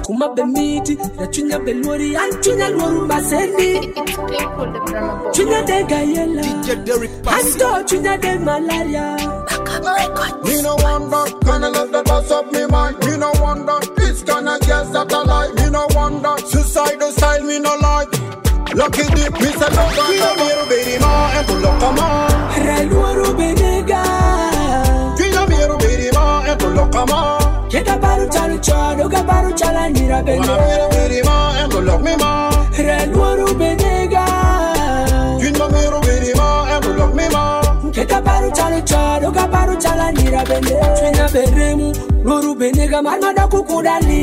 kuma be miti la chunya be lori an chunya loru masendi chunya de gayela DJ Derek Passy anto chunya de malaria me no wonder gonna let the boss up me mind me no wonder it's gonna guess that I like me no wonder suicidal style me no like lucky dip me say no gonna miro baby ma and to look come on reluoru benega Fina miro baby ma and to look come on Keka baru chalu chodo, ka baru chala nira bene. Wanna miro baby ma and to look me ma Reluoru benega. Fina miro baby ma and to look me ma Keka baru chalu chodo, ka baru chala nira bene. Fina beremu, loru benega malmada kukudali.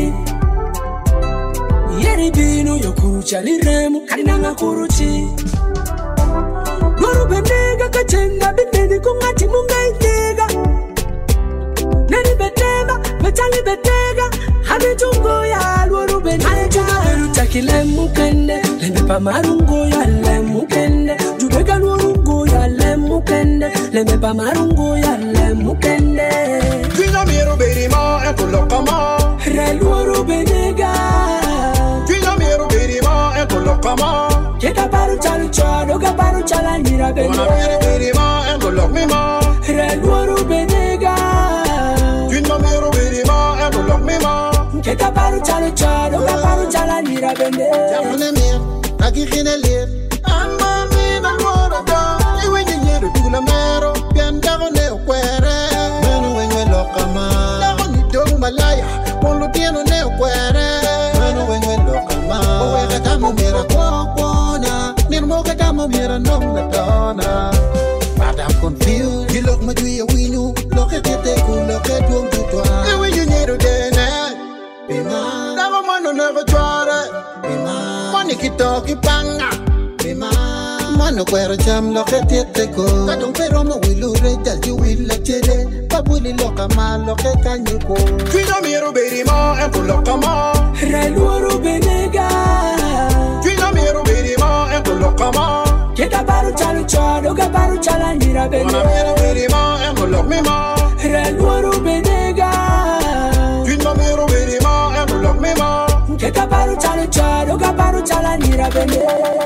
Yeri binu yokuru chali remu, karinanga kuruchi. Loru benega kachenga bindeni kungati munga itega. Nani betega, betali betega, hadi tungo ya luoru benega. Ale chuna beru takile mukende, lembe pa marungo ya le mukende. Jubega luoru ya le mukende, lembe pa marungo ya le mukende. Fina miro baby ma and to look come on Re luoru benega. Fina miro baby ma and to look come on Keka baru chalu chodo, ka baru chala nira bene. Wanna miro baby ma and to look me ma Re luoru benega. Fina miro baby ma and to look me ma Keka baru chalu chodo, ka baru chala nira bene. Jamune mir, taki khine lir Amma mi na lora da Iwe nyeru dula mero Pian dago ne ukwere Menu wenye lokama Dago ni dogu malaya Polo tieno ne ukwere Menu wenye lokama Owe katamu mira kwa kwana Nirmo katamu mira nom na tona But I'm confused You look majui ya winu Loke tete ku loke tuong tutwa Iwe nyeru dene Bima Dago mano nego chware Bima Mani kitoki panga Bima Mano kwero cham loke tete ko Kadong pero mo wilure Jalji wila chere Babuli loka ma loke kanyuko Fina miro baby ma and to loka ma Reluoru benega. Fina miro baby ma and to loka ma Keka baru chalu chodo, ka baru chala nira bene. Wanna miro baby ma and to look me ma Reluoru benega. Fina miro baby ma and to look me ma Keka baru chalu chodo, ka baru chala nira bene.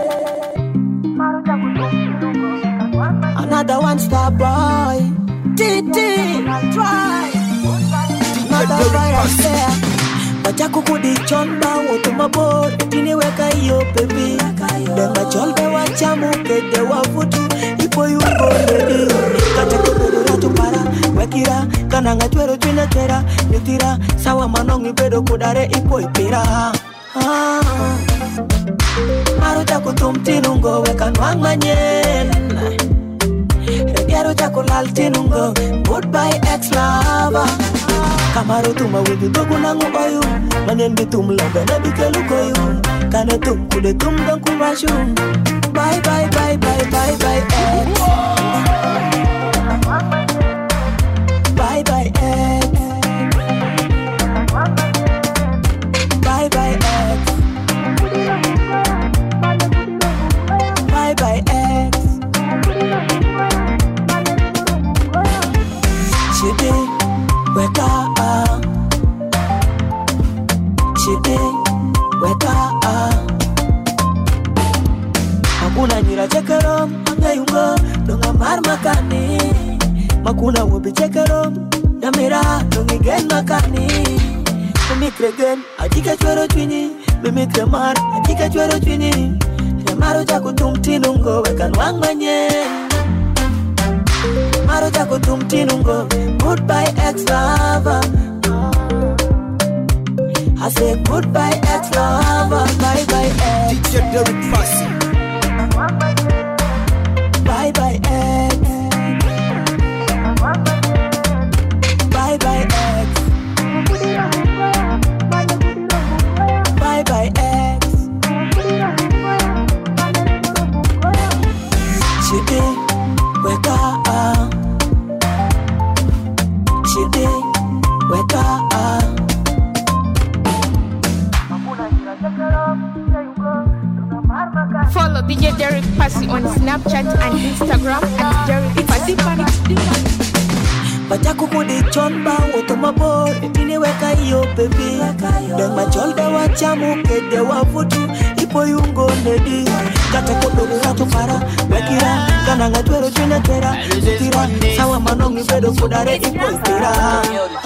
Another one star boy. TT, try. Another virus there. Bachaku kudi chonda woto mabor etini weka iyo baby. Denga cholbe wachamu kede wafutu ipo yuko ready. Kata kubero ratu para wekira kananga twero twina tera nitira sawa manongi bedo kudare ipo ipira. Maro chako tumtinungo weka nwanganyen. Rediaro chako laltinungo goodbye ex-lover. Kamaro tuma widu dogu nangu oyu Manembi tum langa na bikelu koyu Kane tum kude tum dan kurashu Bye bye bye bye bye bye ex Bye bye ex Bye bye ex Bye bye ex Chidi weka Chidi weka Makuna nyira chekerom Ngayungo Donga mar makani Makuna wobi chekerom Namira Dongi gen makani Mimikre gen Ajika chwero chwini Mimikre mar Ajika chwero chwini Maro chako tumtinungo Weka nwangmanye Maro chako tumtinungo Goodbye ex-lover I say goodbye ex-lover Bye bye ex DJ Derek Passy Bye bye ex Bye bye ex Bye bye ex Chidi weka Chidi weka Follow DJ Derek Passy on Snapchat and Instagram at Derek Passy. Bachaku kudi chonba woto mabor etini weka iyo baby. Denga cholda wachamu kede wavutu ipo yungo nedi kata kodo ratu para bekira kana ngatwero chinetera zitira sawa manongi bedo kudare ipo istira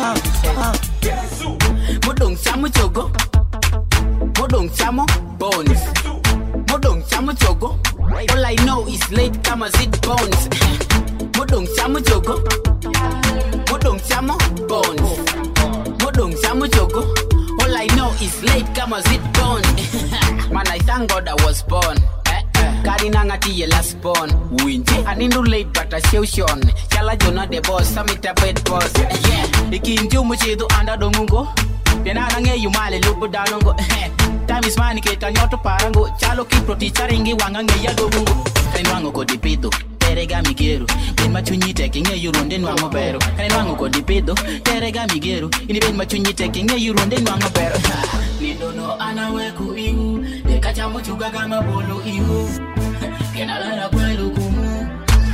modong chamo chogo modong chamo bones modong chamo chogo all I know is late kama zit bones modong chamo chogo modong chamo bones modong chamo chogo all I know is late kama zit bones man I thank God I was born Karina ngati ye last born winje anindu late but I show shon chala jona the boss samita bed boss yeah ikinju muchedo anda domungo Pena nange yumale lupu danongo Time is money keta nyoto parango Chalo kipro ticharingi wangange ya domungo Kainwango kodipido Terega migeru Ben machunyite kinge yurunde nwango bero Kainwango kodipido Terega migeru Ini ben machunyite kinge yurunde nwango bero Nidono anaweku ihu Dekacha muchuga kama bolo ihu Kenalala kwelu kumu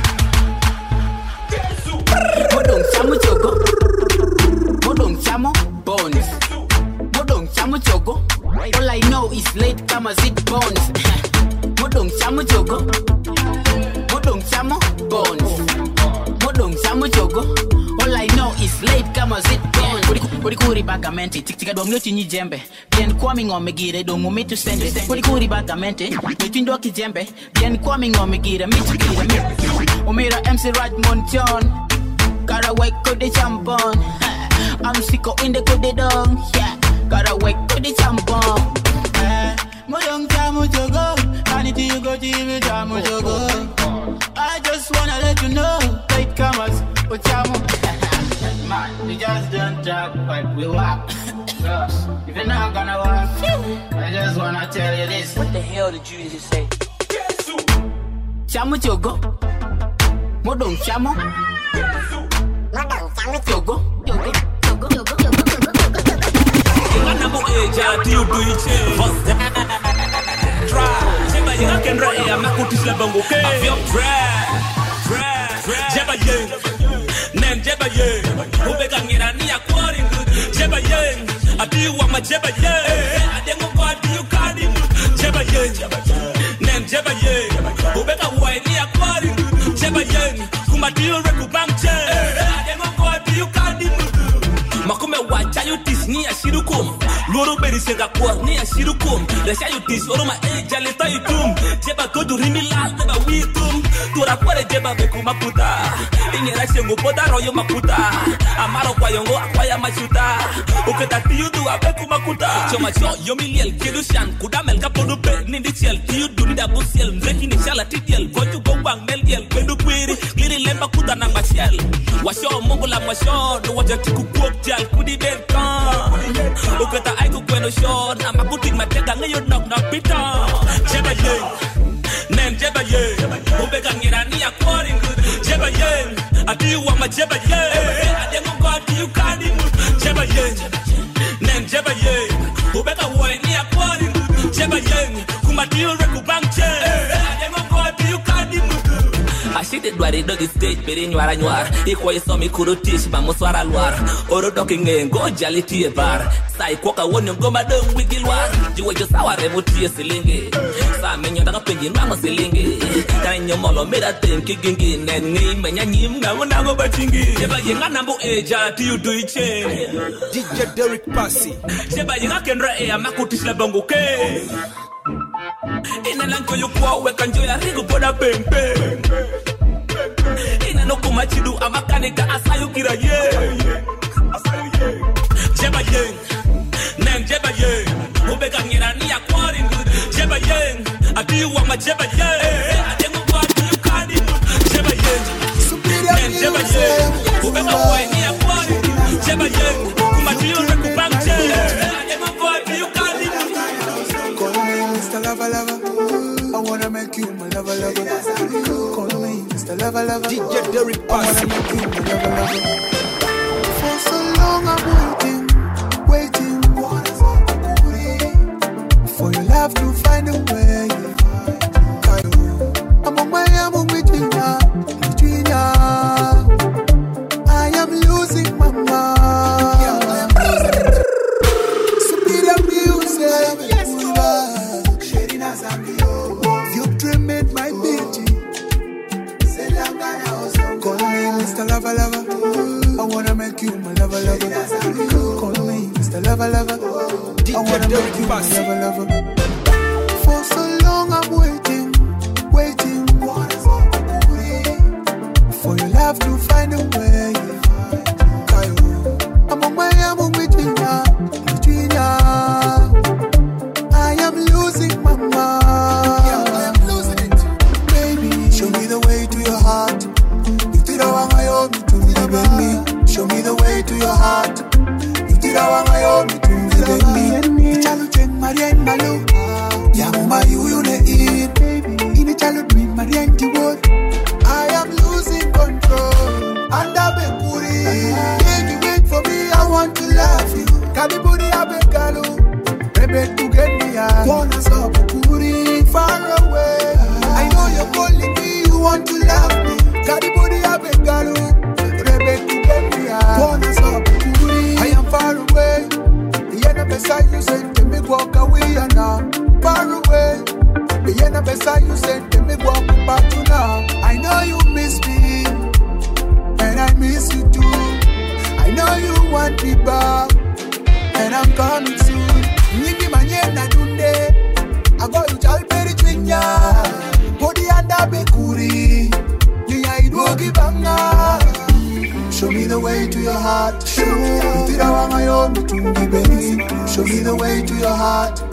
Modong chamo chogo Modong chamo bones Modong chamo chogo all I know is late kama zit bones Modong chamo chogo Modong chamo bones Modong chamo chogo all I know is late kama zit bones Kuri bagamente Tika dom yoti nyi jembe Bien kwami ngome gire Domu mitu sende Kuri bagamente Metundo kijembe Bien kwami ngome gire Mitu gire Omira MC Raj Montion Karawai kode champon I'm sicko in the kode dong Yeah Karawai kode champon Modong chamo chogo Vanity you go TV chamo chogo I just wanna let you know Late comers But chamo Man, we just don't talk but we walk If you're not gonna walk I just wanna tell you this What the hell did you just say? Chamo chogo Modong chamo Chogo Namo eja tiu duiche Try Jeba yenga kendra ea makutis la bongo ke Avion Jeba yeng Nem jeba yeng Ubeka ngira ni akwari Jeba yeng Adiu wama jeba yeng Adengo kwa adiu kadi Jeba yeng Nem jeba yeng Ubeka uwa ni akwari Jeba yeng Kumadiu reku bangche Adengo kwa adiu kadi Makume wacha yutis ni ashirukum Loro beri senga kwa ni ashirukum Resha yutis oroma jaleta yutum Jeba godu rimilal deba witum Tura kware jeba beku makuta Ingera shengu poda royo makuta Amaro kwa yongo akwaya machuta Uketa tiyudu abeku makuta Choma cho yomiliel kilushan Kudamel kapodu pe nindi chiel Tiyudu nida busiel Mzeki ni shala titiel Voju gongwang melgiel Bendu kwiri Gliri lemba kuta nang machiel Washo mungu la mwasho Nuwaja tiku kuok jal Kudi benkan Uketa aiku kweno shon Ama kutik matega ngayo knock knock pita Jeba yeng Nem jeba yeng Ubeka ngira ni akwari Jeba yeng Adiu wama jeba yeng Adengo kwa adiu kadi Jeba yeng Nem jeba yeng Ubeka uwe ni akwari Jeba yeng Kumadiu reku bangche Adengo kwa adiu kadi Ashite dwari do the stage beri nyara nyar Ikwa isomi kuru tish mamuswara luar Oro doki ngengo jali tiye bar Sai koka wonyo ngoma dong wigil war Jiwe jo sawa revu tiye silingi Sa menyo daga penji nwango silingi Kaya nyomolo meda tenki gingi Nengi menya nyim ngawo nango bachingi Jeba yenga nambu eja tiyu duiche DJ Derek Passy Jeba yenga kendra ea makutish la bongo ke Ina lanko yukwa weka njoya rigu poda pempe Ina nuku machidu amakanika asayu kira ye Jeba yeng Nem jeba yeng Ubeka ngira ni akwari Jeba yeng Adiu wama jeba yeng Adengo kwa adiu kadi Jeba yeng Nem jeba yeng Ubeka uwe ni akwari Jeba yeng Kumadiu reku bangche Adengo kwa adiu kadi Call me Mr. Lover Lover I wanna make you my lover lover Call me Mr. Lover Lover DJ Derek Passy I wanna make you my lover lover For so long I'm waiting for your love to find a way. I'm on my own between ya. I am losing my mind. Superior music. wanna make you my lover. For so long I'm waiting, for your love to find a way. I'm on my between ya. I am losing my mind. I am losing it. Baby, show me the way to your heart. You did all I owe me to me, baby. Show me the way to your heart. You did all I owe me to me, baby. Chalo chen Marian Malo. Yamuma you ne eat, baby. Ini chalo dream Marian Tibor. I am losing control. Anda bekuri. Baby, wait for me. I want to love you. Kadiburi abekalu. Baby, to get me out. Wanna stop bekuri far away. I know you're calling me. You want to love me. Kadiburi abekalu. Baby, to get me out. Wanna stop bekuri. I am far away. The end beside you said, "Let me walk away and now." Far away. The end beside you said, "Let me walk back to now." I know you miss me, and I miss you too. I know you want me back, and I'm coming soon. Nini manyena dunde, I go to Jalperi Twinya, Podi anda bekuri, ni aidogi banga. Show me the way to your heart. Show me the way to your heart.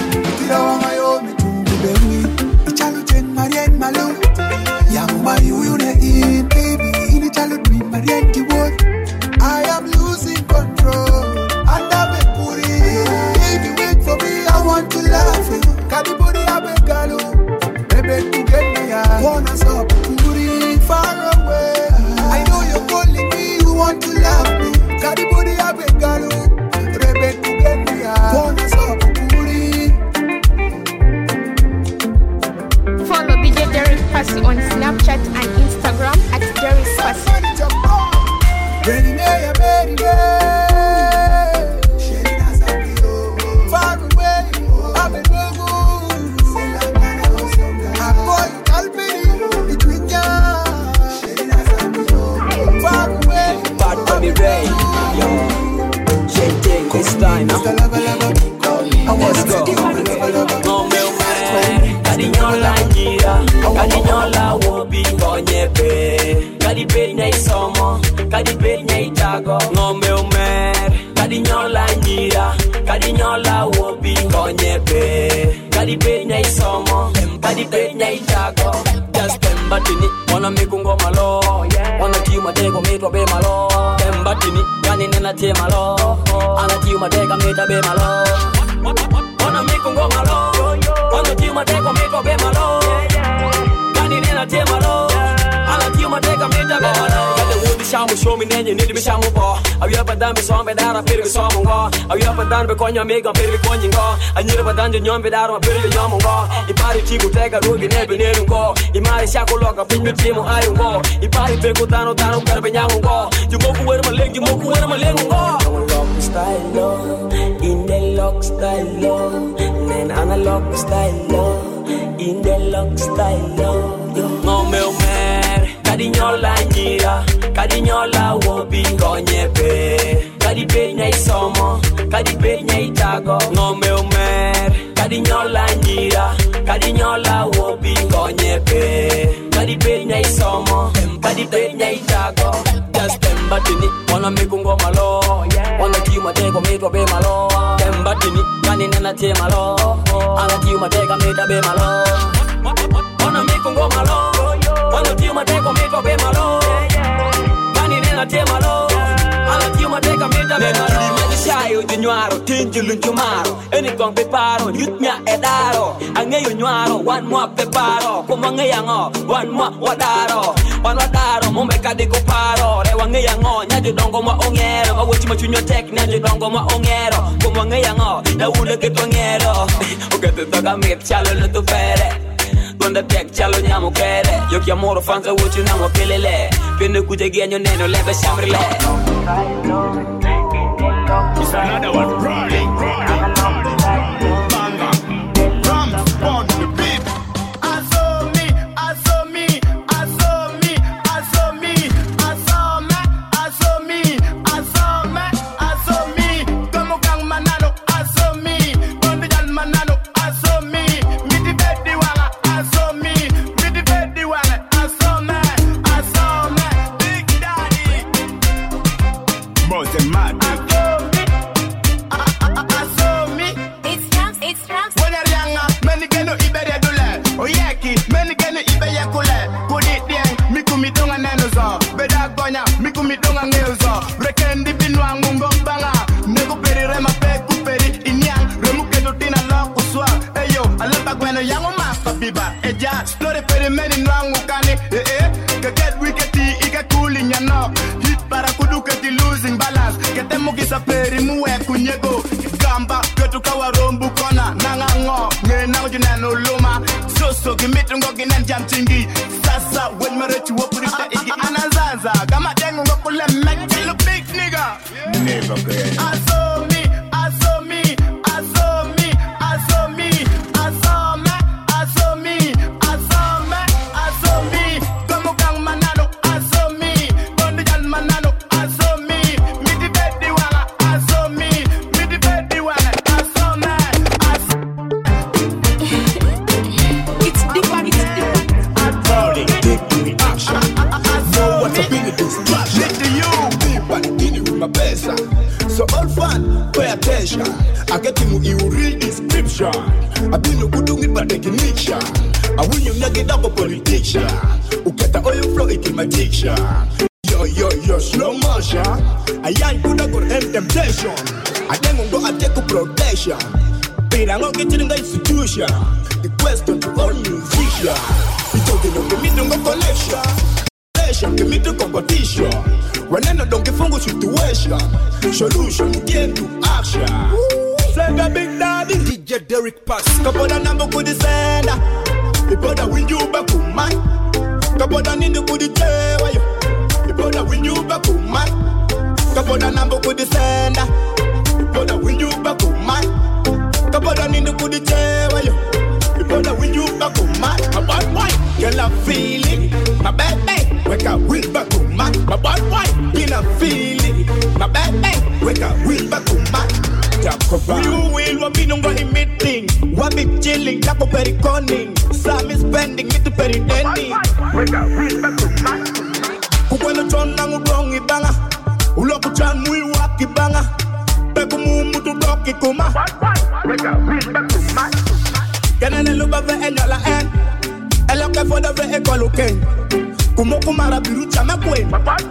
Ichalo chen Marian Malo. Yamuma you ne in, baby. Ini chalo dream Marian Tibor. I am losing control. Anda bekuri. Baby, wait for me. I want to love you. Kadiburi abekalu. Baby, to get me out. Wanna stop bekuri far away. I know you're calling me. You want to love me. Kadiburi abekalu. Baby, to get me out. Wanna stop bekuri. Follow DJ Derek Passy on Snapchat and Instagram at Derek Passy. Far away, I'm in I'm going to between ya. Far away, Bad Bunny Ray, yo. Shake thing this time, huh? Let's go. No me umere, kadinyola nyira, kadinyola wobi konyepe, kadipenya isomo, kadipenya itago. No me umere, kadinyola nyira, kadinyola wobi konyepe, kadipenya isomo, kadipenya itago. Just tembatini, wanna make ungo malo, wanna kill my day go make be malo. Tembatini, gani nena te malo, ana kill my day go make be malo. Wanna make ungo malo, wanna kill my day go make be malo. Gani nena te malo, ana kill my day go make be malo. Shamu show me nenye nili me shamu bo. Awi up and down be song be dara piri be song go. Awi up and down be konya mega piri be konyi go. Anyira ba danjo nyom be dara piri be nyom go. Ipari chiku tega rugi nebe nelu go. Imari shako loka pinyu timu ayu go. Ipari pe kutano tano karbe nyangu go. Jumoku wera malengi moku wera malengu go. Lock style lo, in the lock style lo, nen analog style lo, in the lock style lo. No me umer, kadinyola nyira. Kadinyola wobi konyepe, kadipenya isomo, kadipenya itago. Ngome umer, kadinyola nyira, kadinyola wobi konyepe, kadipenya isomo, kadipenya itago. Just tembatini, wanna make ungo malo, wanna kill my day go make be malo. Tembatini, gani nena te malo, ana kill my day go make be malo. Wanna make ungo malo, wanna kill my day go make be malo. Temalo, ala tiuma teka meta menalo. Shayo dinwaro, tinjulun chumaro. Eni kong peparo, yutmia edaro. Angeyo nywaro, one more peparo. Kumangeyango, one more wadaro. One wadaro, mombeka de koparo. Rewangeyango, nyajo dongo ma ongero. Mawochi machunyo tek, nyajo dongo ma ongero. Kumangeyango, na ule ketwangero. Ukete toka mit, chalo lutu pere. Donde tek chalo nyamo kere. Yo chiamoro fanza wuchu namo kelele. Pende kute genyo neno lebe shamrile. It's another one. Rolling. Banga. Drums on the beat. I saw me. Como gang manalo. I saw me. Many nwangukane Ke get wiketi ike cooling ya no Hit para kuduketi losing balance Kete mugisa peri muwe kunyego Gamba ketu kawa rombu kona Nanga ngo nge na ujunano luma So gimitu ngo ginen jam tingi Sasa when merechi wopurite iki anazanza Gama dengu ngo kule mek till a big nigga Never again I saw me So all fun, pay attention. I get him you read description. I been no good with but recognition. I win you nugget up a politician. Who get the oil flow it in my diction. Yo, slow motion. I ain't good at good temptation. I then go and take a protection. But I'm gonna get in the institution. The question to all musicians. We talking of the middle of collection. Give me the competition. When I don't give a situation, solution get to action. Like a big daddy, DJ Derek Pass. Kapoda number could send. The brother win you back to man. Kapoda need to put it there. The brother win you back to man. Kapoda number could send. The brother win you back to man. Kapoda need to put it there. The brother win you back to man. My bad boy, girl I'm feeling. My bad baby. Wake up, wheel back to man. My bad boy, in a feeling. My bad man, wake up, wheel back to man. You will what be no go emitting. What be chilling, tap up very conning. Some is spending it to very denny. Wake up, wheel back to man. Kukwelo chona ngudongi banga. Uloku chan mui waki banga. Peku mumu tu doki kuma. Wake up, wheel back to man. Kenene luba ve enyola en. Eloke foda ve ekoluken. Kumo kumara biru chama kwen.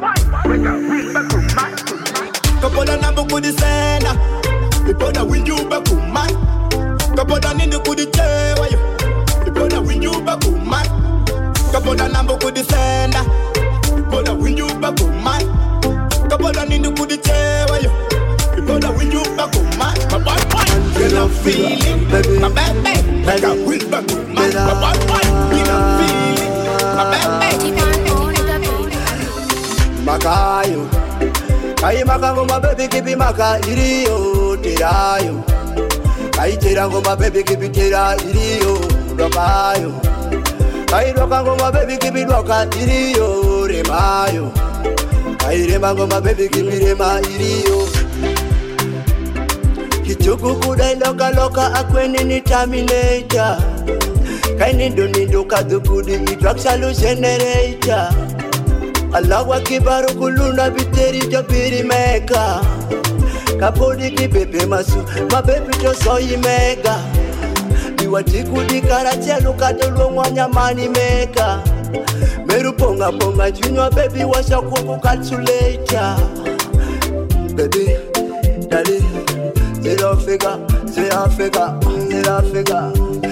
Kapoda nambo kudi senda. Ipoda win you baku man. Kapoda nindi kudi chewa yo. Ipoda win you baku man. Kapoda nambo kudi senda. Ipoda win you baku man. Kapoda nindi kudi chewa yo. Ipoda win you baku man. My bad boy, you know feeling. My bad baby, like a win baku man. My bad boy, you know feeling. My bad baby. Makayo Kai makango my baby kipi maka iriyo tirayo Kai tirango my baby kipi tira iriyo rokayo Kai rokango my baby kipi roka iriyo remayo Kai remango my baby kipi rema iriyo Kichuku kudai loka akweni ni terminator Kai nindo kadukudi idrug hallucinator Alagwa kibaru kuluna biteri jabiri meka Kapodi kipepe masu mabebi toso imega Iwatiku di karatia lukato luongwa nyamani meka Meru ponga junior baby washa kuku calculator Baby, daddy, zero figure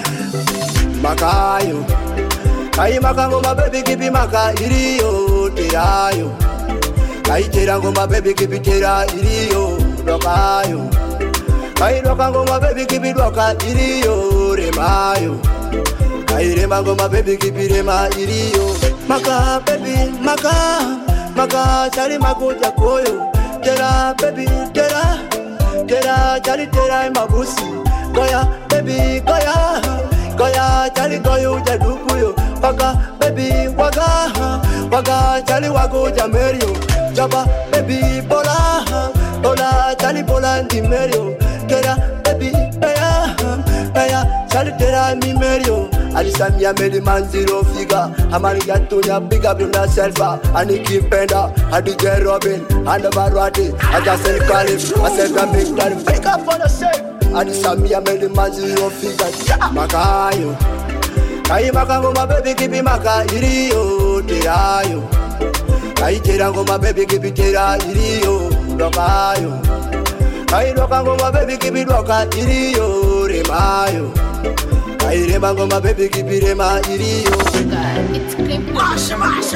Makayo Kai makango my baby kipi maka iriyo tirayo Kai tirango my baby kipi tira iriyo rokayo Kai rokango my baby kipi roka iriyo remayo Kai remango my baby kipi rema iriyo Maka baby maka chari makuja koyo Tera baby tera chari tera mabusi Goya baby goya chari goyo jadukuyo Waka baby waga chali wago jamerio Jaba baby bola chali bola ndi merio Kera baby paya chali tera mi merio Alisamia meli man zero figure Amari gatonya big up yourself Aniki Penda, Adige Robin And the Barwati, I just said Caliph I said a big time, pick up for the sake Alisamia meli man zero figure Makayo Kai makango my baby kipi maka iriyo tirayo Kai tirango my baby kipi tira iriyo rokayo Kai rokango my baby kipi roka iriyo remayo Kai Tema ngoma baby kipirema iliyo. It's clip. Mash.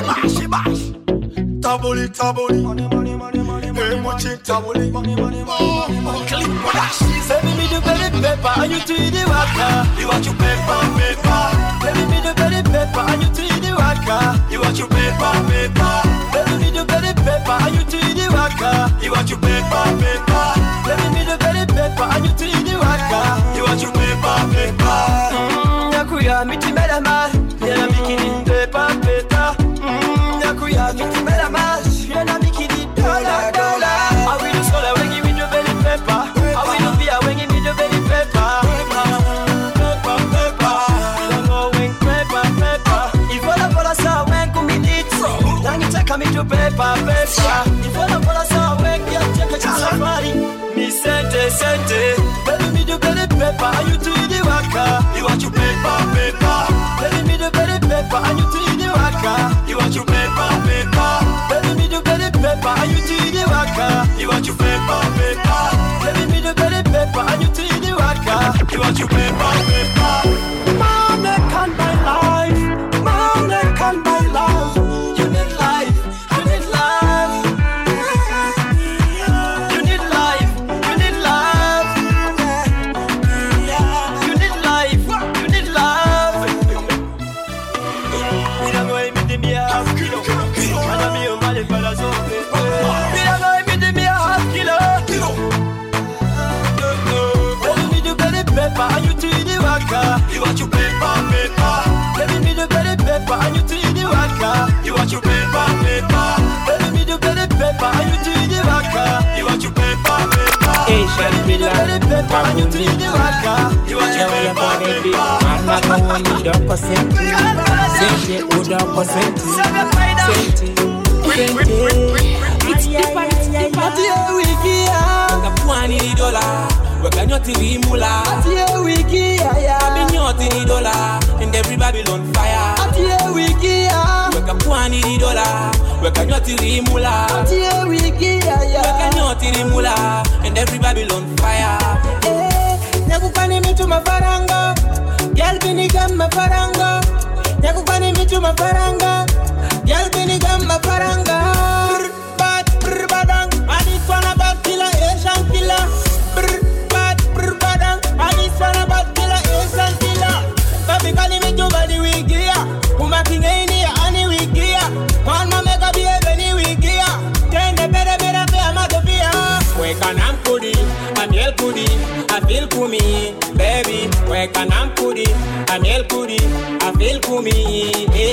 Tabuli. Hey, watch it, tabuli. Clip mash. Baby, me do belly pepper, and you do the waka. You want your paper. Baby, me do belly pepper, and you do the waka. You want your paper. Baby, me do belly pepper, and you do the waka. You want your paper. Baby, me do belly pepper, and you do the waka. You want your paper. Nakuya miti mera ma, yana bikini paper. Nakuya miti mera ma, yana bikini dollar. I will do sola when you do belly pepper. I will do beer when you do belly pepper. If all of us are when come in it, then you take me to paper. If all of us are when you take a safari, me sente. Baby me do belly pepper, and you do the waka. You want your paper. Baby me do belly pepper, and you do the waka. You want your paper. Baby me do belly pepper, and you do the waka. You want your paper. Baby me do belly pepper, and you do the waka. You want your paper. Money can't buy life. Money can't buy love. You need life. You need love. You need life. You need love. You need life. You need love. We don't go in the mirror. And I'm your money for the zone. We don't go in the mirror. Baby me do belly pepper, and you do the waka. You want your paper. Baby me do belly pepper, and you do the waka. You want your paper. Baby me do belly pepper, and you do the waka. You want your paper. Asian me do belly pepper, and you do the waka. You want your paper. Mama kawani doko senti, senti udoko senti, Atie wiki ya, kapwani ni dola, weka nyoti rimula. atie wiki ya, Kabe nyoti ni dola, and every Babylon fire. atie wiki ya, Weka pwani ni dola, weka nyoti rimula. atie wiki Weka ya. nyoti rimula, and every Babylon fire. Nyakukani mitu mafaranga, yalbini gama faranga. Nyakukani mitu mafaranga, yalbini gama faranga. Brr badang, aniswana bad killer, Asian killer. Brr badang, aniswana bad killer, Asian killer. Baby kani mitu badi wigia, umakingeni ya ani wigia. Kwanma mega biye beni wigia, tende bere pe amado pia. Weka nampudi, amiel kudi, afil kumi, baby. Weka nampudi, amiel kudi, afil kumi,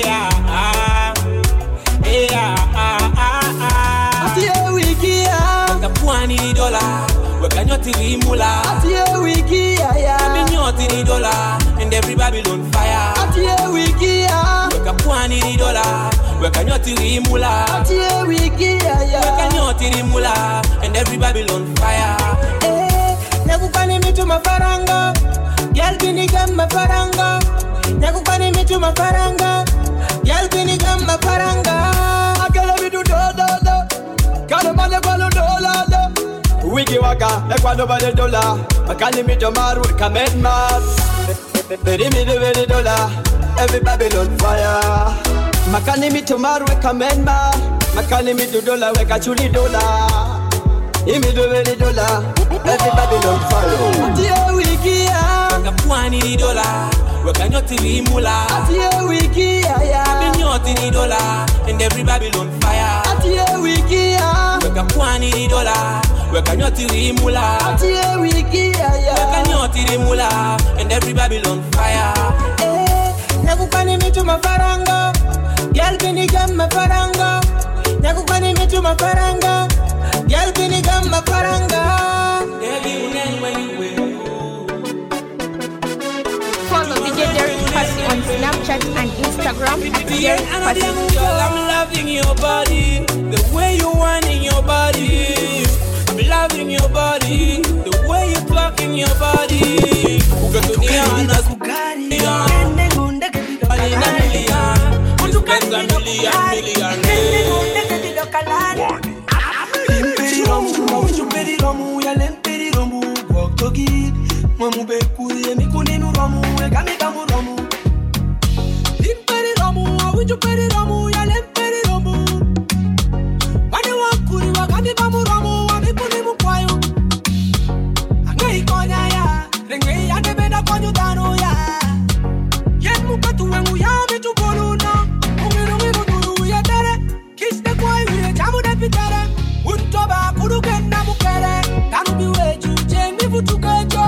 Atie wiki ya, Weka pwani ni dola, weka nyoti rimula. atie wiki ya. Kabe nyoti ni dola, and every Babylon fire. Atie wiki ya, Weka pwani ni dola, weka nyoti rimula. atie wiki Weka ya. nyoti rimula, and every Babylon fire. Nyakukani mitu mafaranga, yalbini gama faranga. Nyakukani mitu mafaranga, yalbini gama faranga. Akele mitu do, kalo mane kwalo dola. Wiki waka, ekwano bale dola. Makani mitu maru, kamen mar. Beri dola, every Babylon fire. Makani mitu maru, kamen mar. Makani mitu dola, weka chuli dola. Imi dola, every Babylon fire. Atie wiki ya, Weka pwani ni dola, weka nyoti rimula. atie wiki Kabe ya. nyoti ni dola, and every Babylon fire. Atie wiki ya, Weka pwani ni dola, weka nyoti rimula. atie wiki Weka ya. nyoti rimula, and every Babylon fire. Nyakukani mitu mafaranga, yalbini gama faranga. Nyakukani mitu mafaranga, yalbini gama faranga. Follow DJ Derek Passy on Snapchat and Instagram at Derek Passy. Girl, I'm loving your body, the way you whine in your body. I'm loving your body, the way you talk in your body. Ukatuniana sukariya, alina million, utupenza million. Imperiromu, yalen periromu, waktogi, mamu bekuri Mikuninu romu, egami kamu romu. Limperi romu, awiju peri romu, ya lemperi romu. Wani wakuri wagami kamu romu, amikunimu kwayo. Angai konya ya, renge ya debenda konyu tano ya. Yen mukatu wengu ya mitu boluna. Ungiru duru ya tere, kiste kwayo ya jamu de pitere. Untoba kuruken na mukere, tanu biwe juje ngivu tukejo.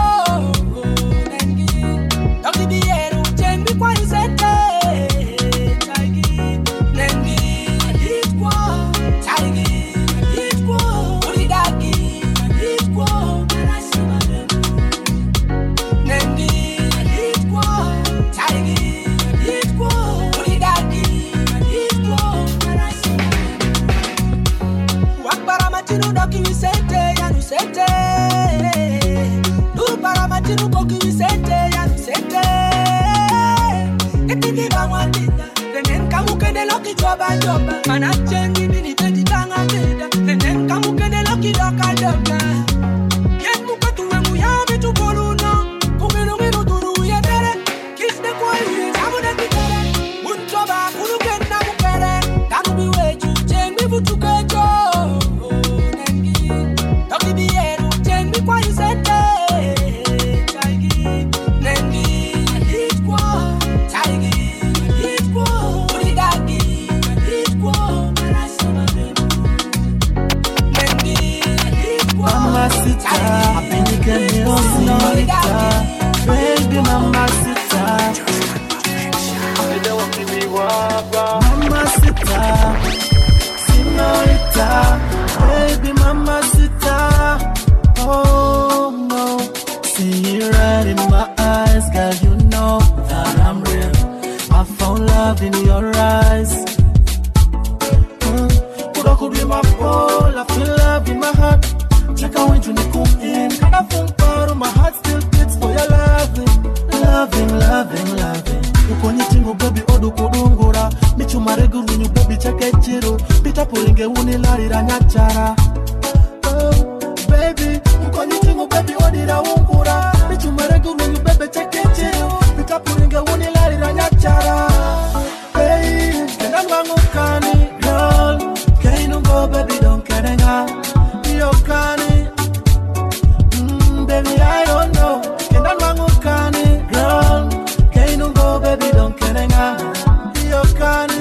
Mana chengi bini tedi tanga teda. Nenen kamu kene loki loka loka. Yen mukatu wengu ya mitu boluna. Kumiru duru ya tere. Kiste kwa iwe jamu de pitere. Untoba kuru kena mukere. Tanu biwe juje ngivu tukejo. Nengi toki bieru chengi kwa isete. Chaigi nengi itkwa. Chaigi itkwa. Uridagi Mamacita, apenica meu señorita, baby mamacita. Mamacita, señorita, baby mamacita. Oh no, see it right in my eyes, girl, you know that I'm real. I found love in your eyes. Could be my pole, I feel love in my heart. Check out when you come in. I feel part of my heart still beats for your loving. Ukoni tingo baby odu kudungura. Michu maregu ninyu baby cheke chiro. Pita puringe uni lari ranyachara. Oh baby, ukoni tingo baby odira ungura. Michu maregu ninyu baby cheke chiro. Pita puringe uni lari ranyachara. Hey, kena mwangu kani girl. Kainu go baby don't kerenga. Yo kani, baby I don't know. Kenda mwangu kani, girl. Kainu go baby don't kerenga. Yo kani,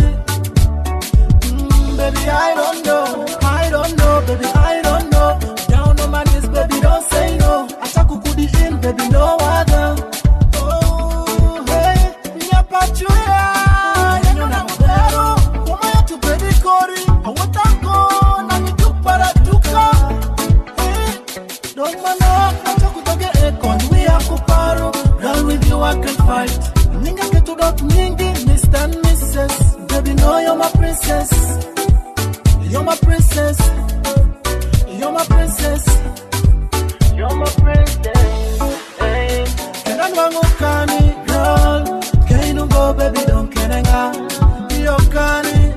baby I don't know, baby I don't know. Down on my knees, baby don't say no. Achaku kudi in, baby no other. Oh hey, nyapachuya, nyona mubero. Kuma yetu baby kori, awatako na nitupara tuka. Don't man up, nachakutoge ekon, we are kuparo. Girl with you I can fight. Ninga ketu dot ningi, Mr. and Mrs. Baby know you're my princess. You're my princess. You're my princess. You're my princess. Hey, kena mwangu kani, girl. Kainu go baby don't kerenga. Yo kani.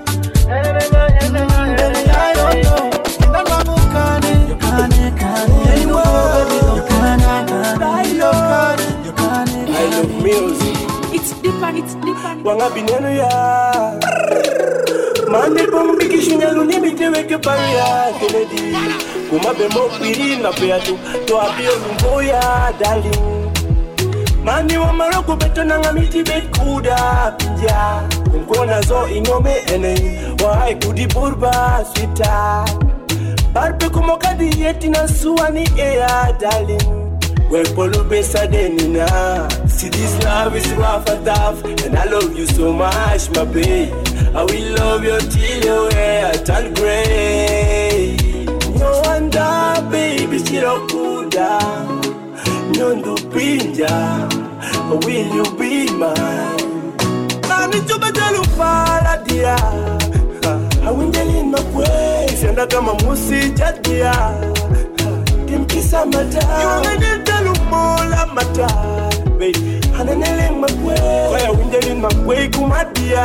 Baby I don't know. Kena mwangu kani. Yo kani. Kainu go baby don't kerenga. Yo kani. I love music. It's different. Wanga binenu ya. Mande bombi kishinya luni miteweke paria Kennedy. Kuma bemo piri na peatu. To abio lumboya darling. Mani wa maroko beto nanga miti bet kuda pinja. Nkona zo ingome ene. Wa hai kudi burba sweeta. Barbe kumokadi yeti na suwani ea darling. Well, Polo Besa Denina. See, this love is rough and tough, and I love you so much, my babe. I will love you till your hair turn gray. No wonder, baby, Chirokuda. Nyondo Pinja, will you be mine? Nani Jubadelu Paradia. I will tell you no way. Send a gama musi jadia. Kimkisa mata. You will tell you mola mata. Baby, hananele makwe. Why winjeli makwe kumadia.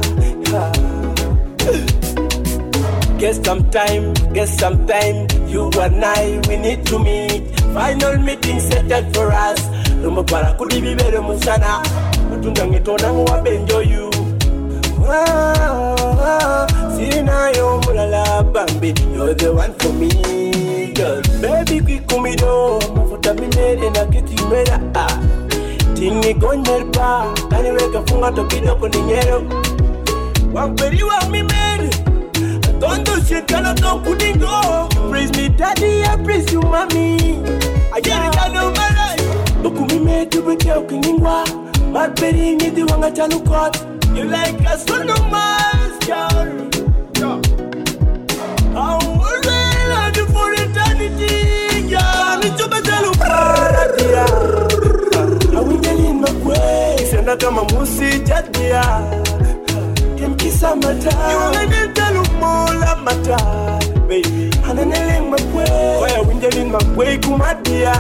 Guess sometime, you and I, we need to meet. Final meeting set up for us. Lumo para kudi bibere musana Utunda ngetona ngwa benjo you Sina yo mulala bambi You're the one for me girl Baby kwikumido Mafuta minere na kiti mwela Tingi konjerpa Kani weka funga tokido kuninyero Wamperi wa mimere Don't do shit cannot go kudingo Praise me daddy I praise you mommy I get it down on my life Look me to be joking ingwa Maperi ngiti wanga chanukot You like a son of Mars, girl. I will love you for eternity, girl. It's a battle of Paradia. I will tell you my way. Send kama musi jadia. Kimkisa mata. You will tell you mola mata, baby. Hananele my way. Why I will tell you my way kumadia.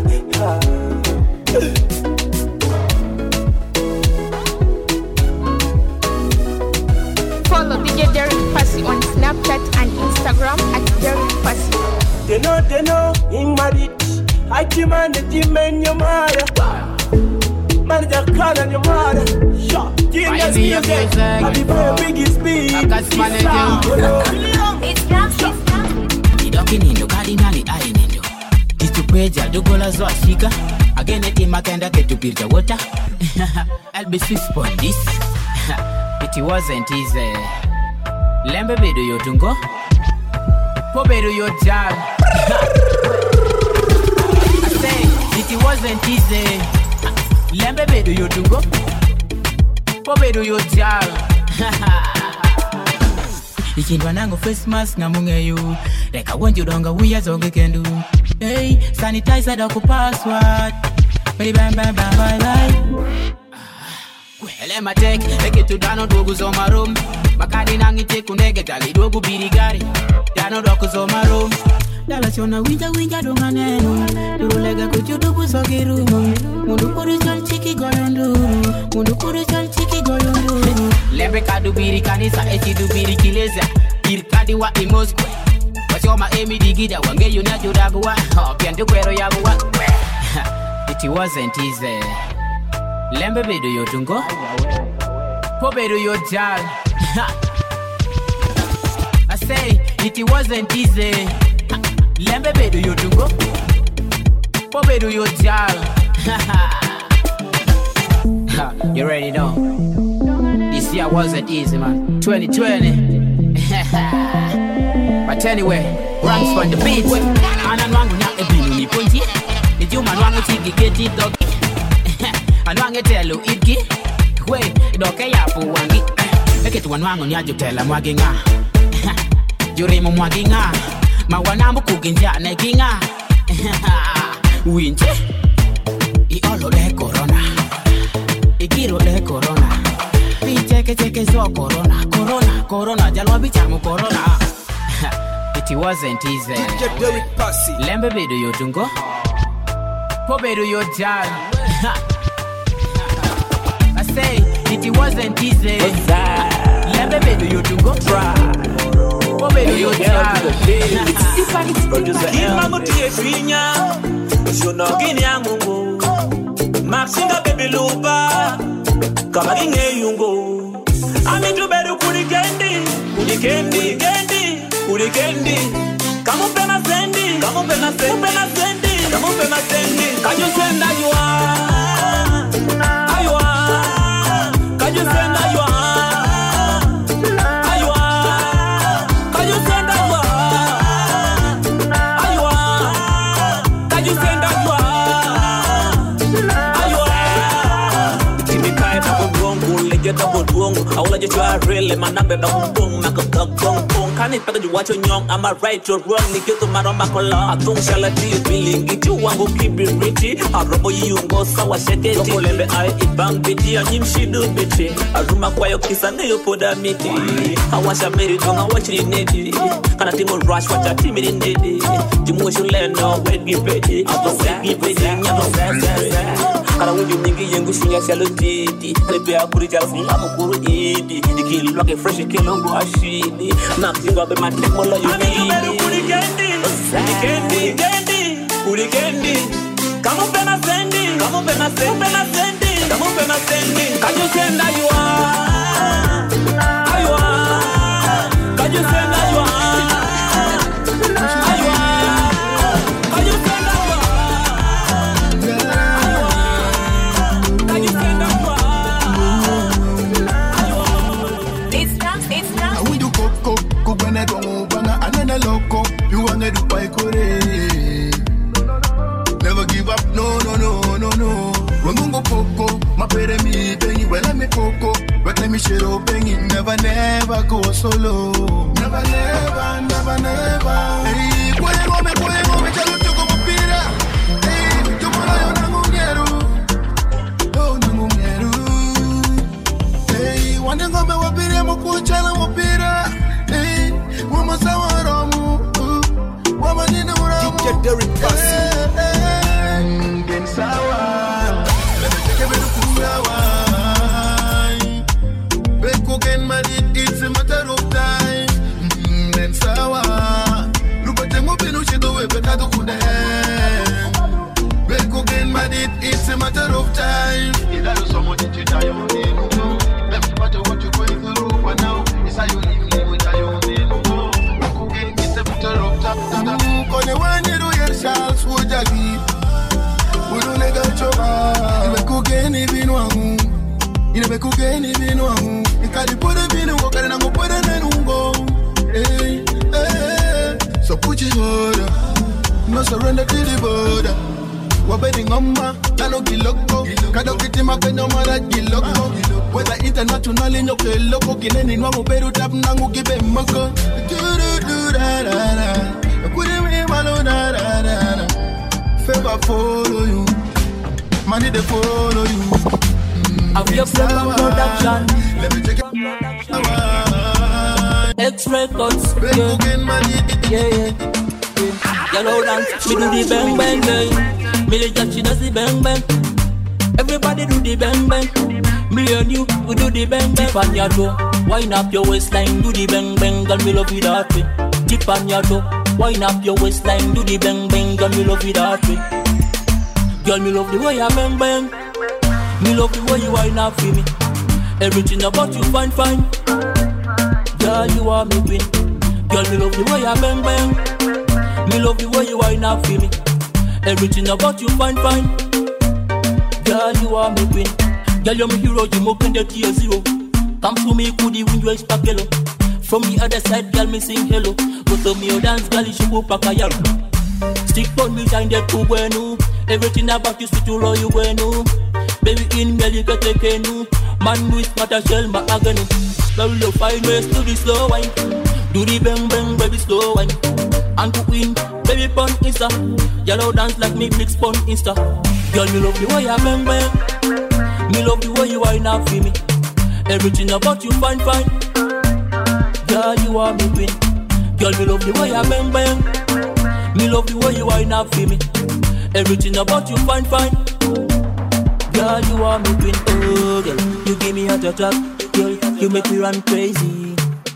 Follow DJ Derek Passy on Snapchat and Instagram at Derek Passy. They know, in marriage. I demand the demon your mother. Man, the card on your mother. Shot, give us music. I'll be very big speed. Idokinindo kardinali ainindo Istupeja dugola zwa shika Agene tima kenda ketupirja water I'll be Swiss on this It wasn't easy Lembe bedo yotungo Po bedo yojal I say it wasn't easy Lembe bedo yotungo Po bedo yojal Ikindwa nango face mask na mungeyu Reka wonju donga uya zonge kendu Hey, sanitizer dako password Bari bam bam bam bye bye Elema tek, eke tu dano dogu zoma room Makadi nangi teku nege tali dogu birigari Dano doku zoma room Dala chona winja donga nenu Durulega kuchudubu sogi rumo Mundu kuru chal chiki goyonduru Mundu kuru chal chiki goyonduru Lembe kadu biri kanisa echi du biri kileza Irkadi wa imoskwe Wachoma emi digida wange yunya judabuwa Piandu kwero yabuwa It wasn't easy Lembe bedo yotungo Po bedo yojal I say it wasn't easy Lembe bedo yotungo Po bedo yojal You already know This year wasn't easy man 2020 But anyway Ranks from the beat Anan wangu na ebinu ni ponji Nijuman wangu chigi geti dog Anwange telu idki We, doke yapu wangi Eketu wanwangu nyajo tela mwagi nga Jurimu mwagi nga Mawanambu kuginja negi nga Winche Iolo le corona Ikiro le corona Cheke zo corona Corona jalwa bichamu corona It wasn't easy DJ Derek Passy Lembe bedo yotungo Po bedo yojal I say it wasn't easy Lembe bedo yotungo Po bedo yojal Kimango tiye finya Ushono gini yangungo Maxinga baby lupa Kama ginge yungo Amitu bedu kurikendi Kamu pena sendi Kaju senda yua Kaju senda yua Kaju senda yua Kaju senda yua Timikae babo gongo Leje double duongo Awula jechua rele Manambe babo gongo Makakakong Kani paka juwacho nyong Ama right or wrong Nikito maroma kola Atung shalati Bilingi tu wangu kibiriti Arobo yungo sawa sheketi Loko lembe ai ibang biti Anyim shidu biti Aruma kwayo kisa neyo poda miti Awasha meri donga wachiri nedi Kana timo rush wacha timiri nedi Jimueshu leno Wedi bedi Ato wedi bedi Nyano sese Kana wudi mingi yengu shunya shalo didi Lepe akuri jala funga mukuru idi Ikili lwake fresh kilongo ashidi Nakingo abe matemo la yunidi Kurikendi Come up and ascending. Come up and ascending. Come up and ascending. Can you send that you are? How you are? Can you send that you are? How you are? Can you send that you are? Can you send that you are? It's not. I will do coco when I don't banga and then loco. You wanna do by Korea. Never give up, no. Rungungo poco, my pere mi bengi, well I'm a poco. But let me share up bengi, never go solo. Never. Hey, cuego me, chalo choco mopira. Hey, yo mola yo nangungeru. Hey, wanengo me wapire mo kuchala mopira. Hey, wama sawa romu, wama nina uramu. DJ Derrick Passy. Gen sawa. It's a matter of time. Then sawa. Look at them open, she do it, but I don't could it's a matter of time. It is so much to die on the no. That's matter what you're going through, but now it's how you live with die on the no. It's a matter of time. Kone wani do your shals would I be? We don't let go choba. You make cocaine even one. You never cook anything wrong. You can't put a bin and walk and I'm going to put an end. So put your order. No surrender to the border. We're betting on my Nanoki loco. Kadokiti Makano Mara Giloko. Whether international in your loco, Kinani Namo Peru Tap Nangu give a moko. Favor follow you. Money they follow you. Have your production. Let me take it. X Records. Yeah. Yellow dance. Me do the bang bang bang. Me just she does the bang bang. Everybody do the bang bang. Me and you, we do the bang bang. Tip on your toe, wind up your waistline, do the bang bang. Girl, me love you that way. Tip on your toe, wind up your waistline, do the bang bang. Girl, me love you that way. Girl, me love the way you bang bang. Me love the way you wind up for me. Everything about you fine. Girl, you are me queen. Girl, me love the way you bang bang. Me love the way you wind up for me. Everything about you fine. Girl, you are me queen. Girl, you're my hero, you more than the tier zero. Come to me, could you win your spaghetti? From the other side, girl, me sing hello. Go to me, your dance, girl, you should go pack a yard. Stick on me, shine that to bueno. Everything about you, see to roll you bueno. Baby, in me, you can take a new man with matter shell, my agony. Girl, you find ways to the slow wine. Do the bang bang, baby, slow wine. And to win, baby, pon Insta. Yellow dance like me, flicks pon Insta. Girl, me love the way you bang bang. Me love the way you wind up for me. Everything about you fine. Girl, you are me queen. Girl, me love the way you bang bang. Me love the way you wind up for me. Everything about you fine. Girl, you are me queen. Oh, girl, you give me heart attack. Girl, you make me run crazy.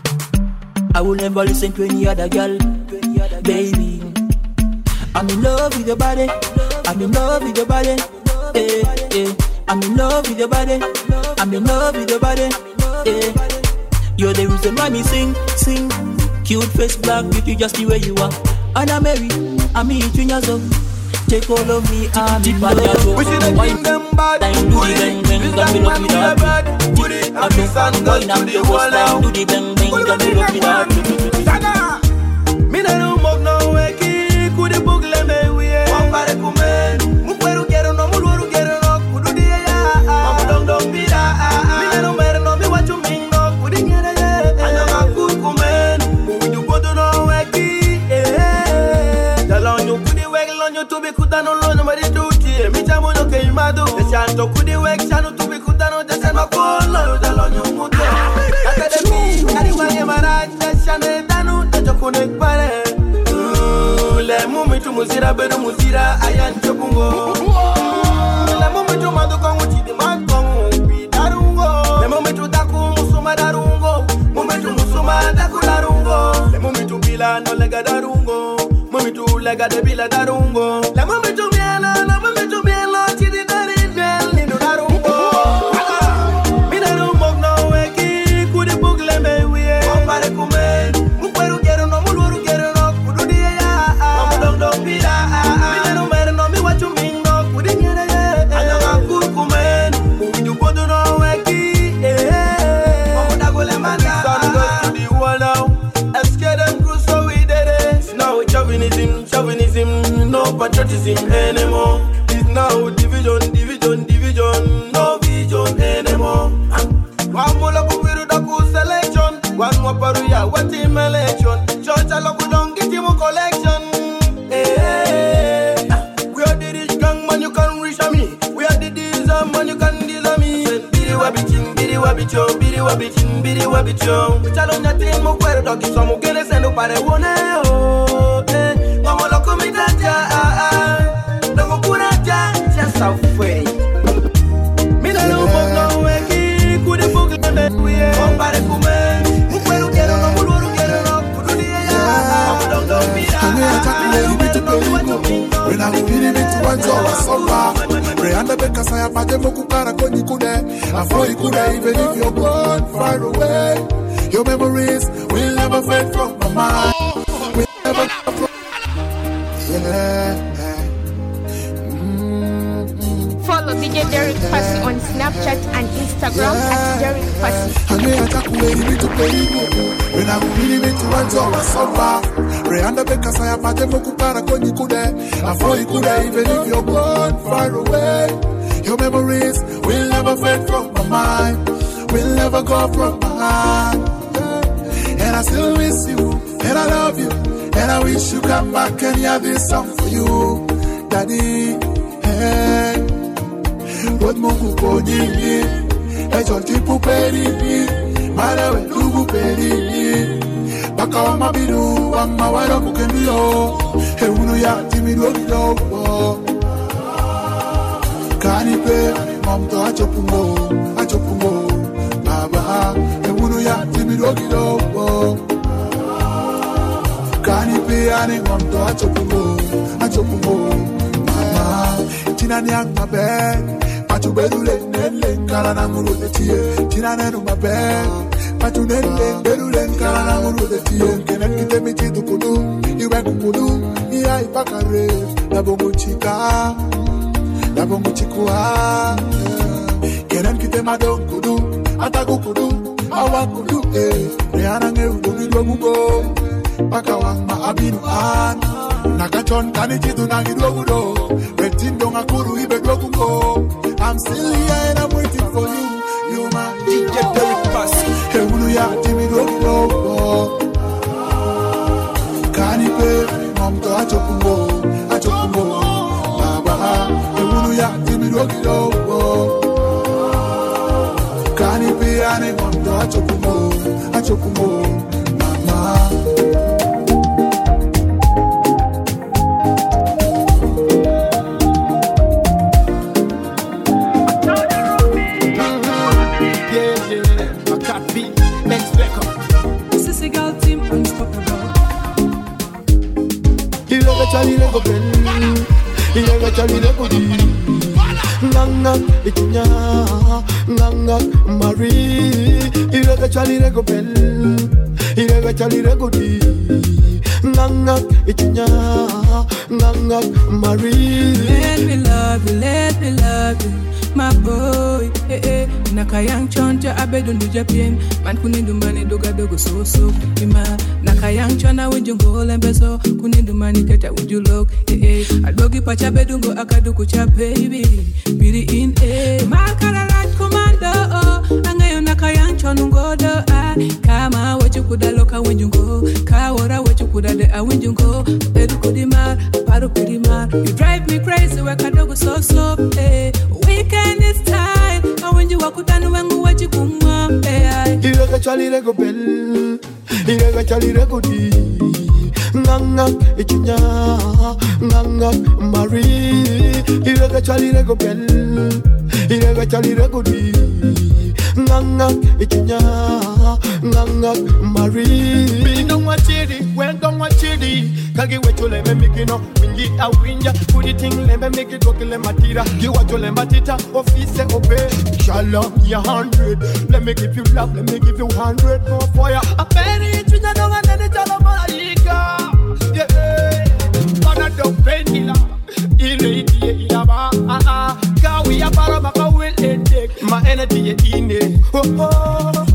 I will never listen to any other girl, baby. I'm in love with your body. I'm in love with your body. Yeah. I'm in love with your body. I'm in love with your body. Yeah. You're the reason why me sing. Cute face, black beauty, just the way you are. And I'm married. I'm 18 years old. Take all of me, I'm in love. We should have been them bad. Do the bang bang, got me love with that. Put it on the sun, gun to the wall now. Do the bang bang, got me love with that. Me no move no weki, kude bugle me wiye. Wambare kumen, mukweru kero no mulweru kero no kudu diya ya. Mamu dong bira. Me no mere no mi wachu mingo kude nyere ye. Anya maku kumen, muju kodo no weki. Dalonyo kudi wek lonyo tubi kutano lonyo mari duti. Mi chamu no ke imadu. Deshanto kudi wek chanu tubi kutano desen makolo. Dalonyo muto. Akademi, kari wange maraj deshane danu. Kunek pare le mumi tu muzira beru muzira ayan chobungo le mumi tu madu kongu chidi makongu pi darungo le mumi tu daku musuma darungo mumi tu musuma daku darungo le mumi tu bila no lega darungo mumi tu lega de bila darungo le mumi tu miela no mumi not the same anymore. It's now division, no vision anymore. One more look with the cool selection. One more paruya, what team election. Church a look don't get him a collection. Hey, we are the rich gang man, you can reach me. We are the diesel man, you can deal me. Bidi wabit yo. Chalo nyati mo kwere dogi so mo gene sendo pare wone o. Mama loko mi daja dogo kuraja just so free. Mi na no mo weki kude fogle me kuye. Compare kume. Mu kwero gero no muluru gero no kuduni ya. Amu dongo mira. Ane attack me you to go. When I'm feeling it to one so summer. Reanda beka saya pate mokukara koni kude. Afro ikude even if you're gone far away. Your memories will never fade from my mind. Will never from Follow DJ Derrick Passy on Snapchat and Instagram at Derrick Passy. I may attack where you need to play you. When I'm feeling it to one so summer. Reanda beka saya pate mokukara koni kude. Afro ikude even if you're gone far away. Your memories will never fade from my mind. Will never go from my heart. And I still miss you, and I love you, and I wish you come back and hear this song for you, Daddy. Hey, what Mungu konyini, ejoti puperi, mara welugu peri, baka wa mabiru, wa mawara mukeniyo, he unu ya timido gido, kanipe, mamto achopungo, baba, he unu ya timido gido. Kani piani mamto achopungo mama tinani amabe patubelule nele karana ngulu tie tinane no mabe patunele belule karana ngulu tie kenen kitemi tidukudu iwe kukudu iya ipakare labongo chikua kenen kitema donkudu atakukudu awakudu reana ngeudu ndogugo Paka wanga abinu an Nakachon kanichitu nangidwogudo Retindo ngakuru ibe dwogungo I'm still here and I'm waiting for you You my DJ Derrick Passy Hewunu ya timi dwogudo Kanipe mamto achopungo Baba Hewunu ya timi dwogudo Kanipe ane mamto achopungo Mama Nganga ikunya nganga Marie irega chali rego bell irega chali rego di nganga ikunya nganga Marie let me love you my boy nakayang chonja abedundu japien man kunindu mani dogo so ima nakayang chona wujungo lembeso kunindu mani keta wujulok adogi pacha bedungo akaduku cha baby biri in makara right commando angayo nakayang chonungo do kama wachukudaloka wujungo kawora wachukudade awujungo edukudimar paru pedimar you drive me crazy wakadogo so weekend is time when you walk down when you kuma irega chali rego bell irega chali rego di nganga ichunya nganga Marie irega chali rego bell irega chali rego di nganga ichunya nganga Marie we don't want chidi kagi wecho le me mikino wingi awinja kudi ting le me make it okile matira ki wacho le matita office obe shalom ya 100 let me give you love let me give you 100 more for ya a very twinya no ngane ni tala malaika yeah bana do penila ile ya ba ka we ya para maka will take my energy ine oh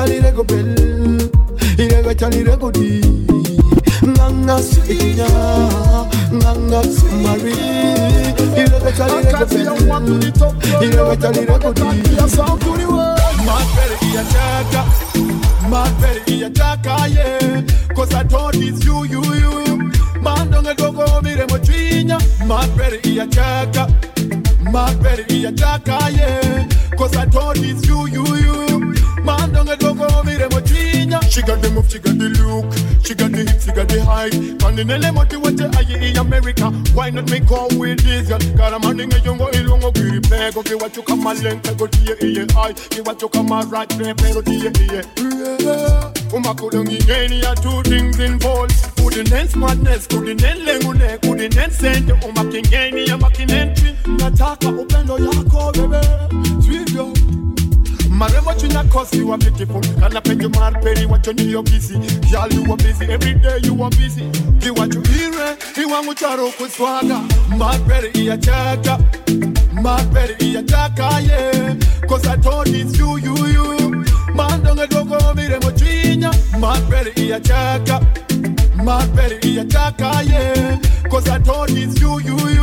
chali go bell, irega chali go di. Nganga sinya, nganga simari. Irega chali go bell, irega chali go di. Sound to the world. Mad berry attacker, mad berry attacker, yeah. 'Cause I thought it's you. Man don't go mire mochinya. Mad berry attacker, mad berry attacker, yeah. 'Cause I thought it's you. Man don't go mire mochinya. She got the move, she got the look, she got the hip, she got the height. Kandinele motivate aye in America. Why not make all with this? Got a man in a young ilongo kiri pego. Ki what you come a length go to your eye. Ki what you come a right pero to your ear. Umakudongi geni ya two things involved. Couldn't end smartness, couldn't end lengune, couldn't end sente. Umakingeni ya makinenti. Nataka upendo yako bebe. Sweet girl. Maremo chinya cause you are beautiful. Kana penjo marperi what you need you're busy. Girl you are busy, every day you are busy. Give what you hear, iwa mucharo kuswaga. Marperi iya chaka, marperi iya chaka, yeah. 'Cause I thought it's you. Man don't go mire mochinya. Marperi iya chaka, marperi iya chaka, yeah. 'Cause I thought it's you.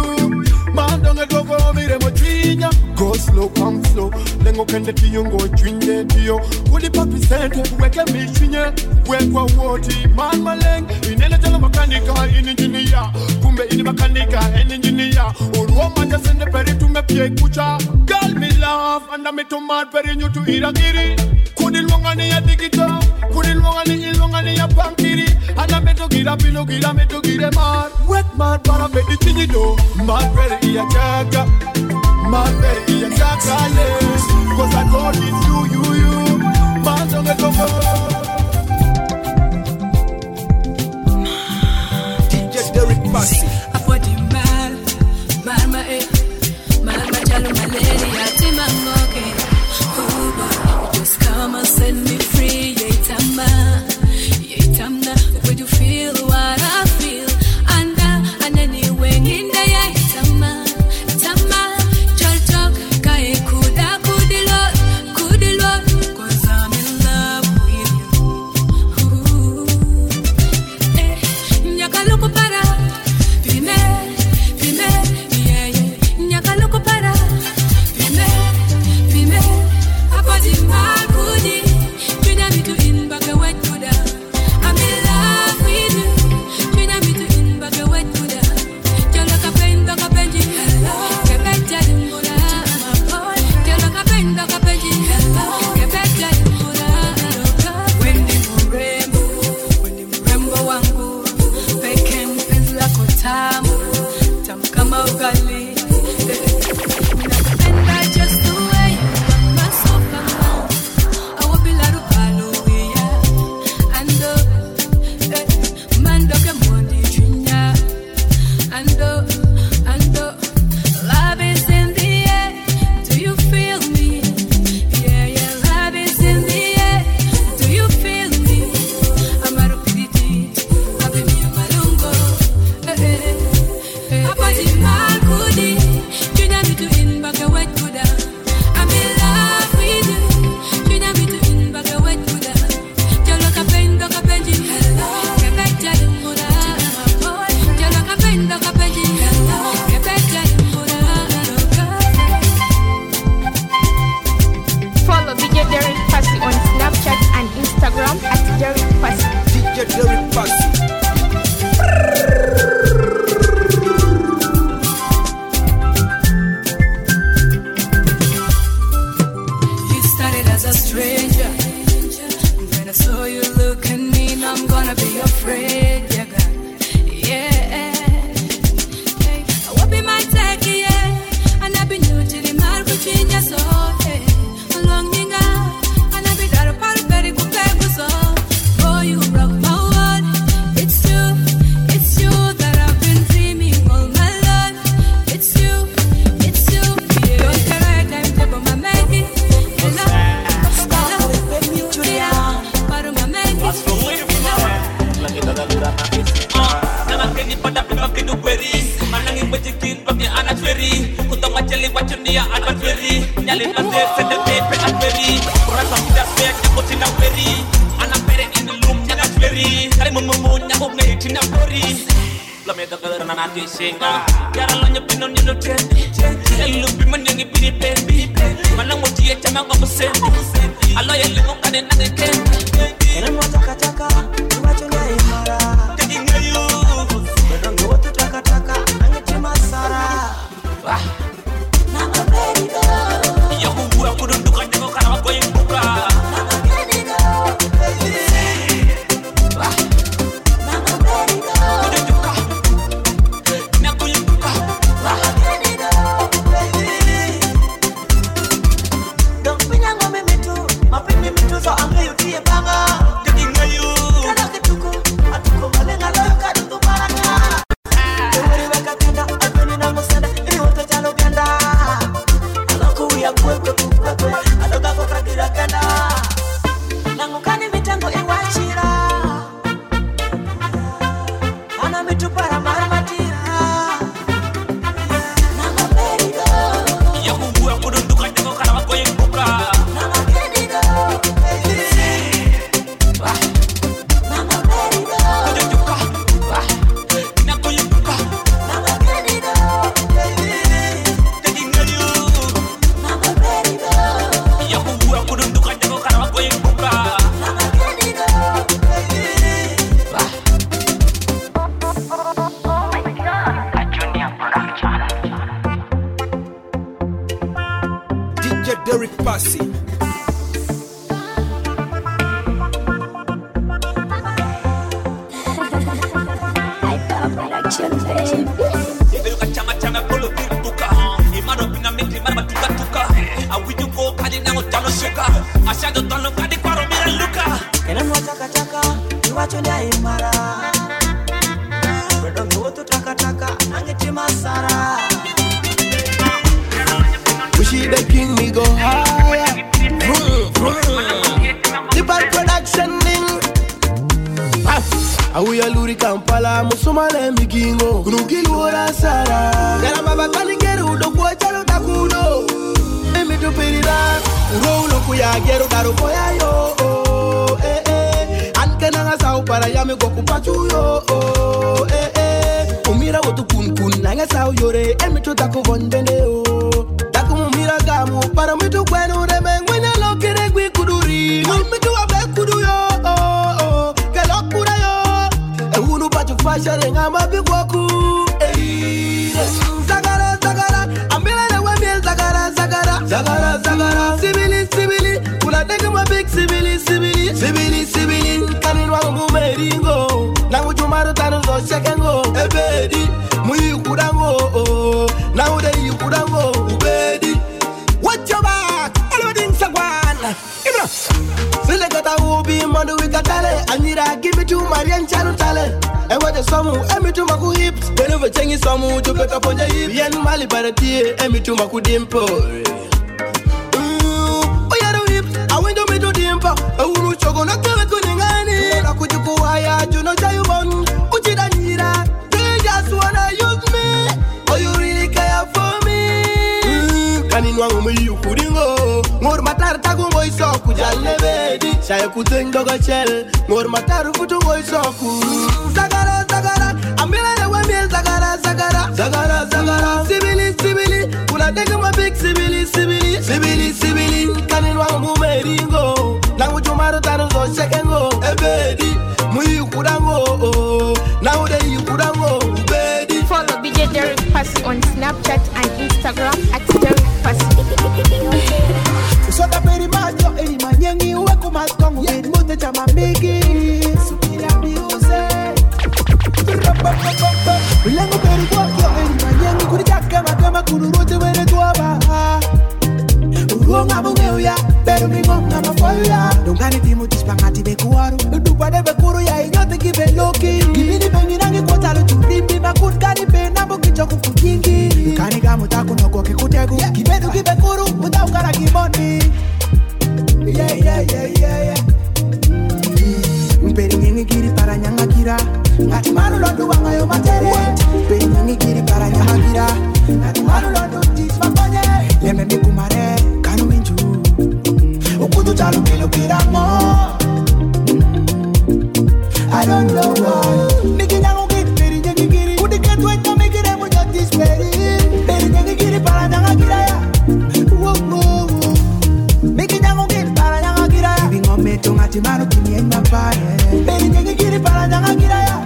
Man don't go mire mochinya. Go slow, come slow. Lengo kende tiyo ngo chwinye tiyo. Kuli papi sente, weke mishinye. Wekwa woti, man maleng. Inele jala makanika, engineer. Kumbe ini makanika, engineer. Uruwa manja sende peri tume pie kucha. Girl me love, anda me to mad peri nyu tu iragiri. Kudi lwangani ya digita. Kudi lwangani ya pankiri. Anda me to gira pilo gira me to gira mad. Wet mad para me di chini do. Mad peri iya chaka. Mad peri iya chaka, yeah. 'Cause I thought it's you. Man don't go. DJ Derek Passy. Apoti marma marma chalo maleni atima ngoke. Just come and set me free, yetama. The way you feel what I feel, and anyway in the yetama. Chal talk, kae kuda kudilo. 'Cause I'm in love with unya kumei tina pori. La mega galera na nati singa. Yara lonya pino nino tendi. Elupi manyangi pini pendi. Manang motie chama kwa musendi. Aloya limu kane nange kendi. Kena mwata kataka, iwacho na imara. Kegi ngayu. Bedongi wotu taka taka, nange tima sara. Nama baby go. Iyo kuwa kudunduka nyango kana wako imbuka. Nama baby go, baby. Nama baby go. Kudunduka. Nako imbuka. Nama baby go, baby. Don't be nyangwa mimitu, mapimi mitu so amge yutie banga. Kegi ngayu. Kada kituku, atuko malenga loyo kadutu baranga. Keweri weka tenda, alpeni na musenda, ili wote chalo bianda. Aloko uya kwekwe kukwekwe, aloka kukrakira kenda. Nangukani mitango iwachira. Ana mitu para maramatira. Nama baby go. Iyo kuwa kudunduka nyango kana wako imbuka. Nama baby go, baby. Nama baby go. Kudunduka. Nako imbuka. Nama baby go, baby. Kegi ngayu. Nama baby go. Iyo kuwa kudunduka nyango kana wako imbuka. Nama baby go, baby. DJ Derek Passy. Iberuka chama chama polo bimbuka. Imaro pina miti marma tuka tuka. Awiju ko kadi nango tano shuka. Ashado tono kadi kwaro mira luka. Kena mwata kataka, iwacho na imara. Bedongi wotu taka taka, nange tima sara. She the king, me go higher. Vroom, vroom. The bad production ding. Awi aluri Kampala, musumale migingo. Kunukilu ora sara. Gara baba kalingeru do kwa chalo takudo. Emi tu pirida. Uro ulo kuya geru daru koya yo. Anke nanga sao para yame goku pachu yo. Umira wotu kun kun nanga sao yore. Emi tu taku bondene yo. Mira gamu para mi tu kwenu reme ngwenya lokere gwi kuduri mi tu abe kudu yo ke lokura yo e unu pa tu fasha renga mabi kwaku zagara zagara ambila na wemi zagara zagara zagara zagara sibili sibili kula denge mabik sibili sibili sibili sibili kanini wangu meringo na ujumaru tanu zo shekengo ebedi muyi kudango na ude yukudango ubedi. Watch your back, all of things are gone. Ibra, Selecta ubi mandu wikatale. Anira give it to Marian Charutale. And what the samu, emi to maku hips. When over changi samu, to pick up on your hip. Yen mali barati, emi to maku dimpo. Oh yeah, the hips. I went to me to dimpo. A uru chogo na kwe kuningani. Na kujuku haya, juno chayubon. Uchida nira, they just wanna use me. Oh, you really care for me? Kanini wangu mwiyu kudingo. Ngor matar tagu ngoi soku jalle bedi. Shaya kuteng dogo chel. Ngor matar futu ngoi soku. Zagara zagara, ambila na wemi zagara zagara. Zagara zagara, sibili sibili. Kula denge mabik sibili sibili. Sibili sibili, kanini wangu meringo. Nangu chumaru tanu zo shekengo. Ebedi, mwiyu kudango. Na ude yu kudango. Ubedi. Follow DJ Derek Passy on Snapchat and Instagram at Derek Passy. Sota peri macho eri manyengi uwe kumaskongu eri mute chama miki Supira miuse Ulengo peri kwakyo eri manyengi kuri chake makama kunuruti wene tuwaba Uruonga mungeuya pero mingonga mafoya Dongani timu tispangati bekuwaru Dupade bekuru ya inyote kibe loki Kibini penginangi kwa talo churimbi Makutkani penambo kichoku kukingi Kani gamu taku noko kikutegu Kibedu kibekuru utaukara kiboni Yeah Mperi nyingi kiri para nyanga kira Ngati maru londo wanga yo matere Mperi nyingi kiri para nyanga kira Ngati maru londo tismakonye Leme mikumare kanu winju Ukutu chalo kilo kiramo I don't know why. Making a get very giri. Put the cat wet to make it able to this very. Very giri para nanga giraya. Whoa whoa. Making a get para nanga giraya. Giving on me to Matimano Kimi and Napaya. Very giri para nanga giraya.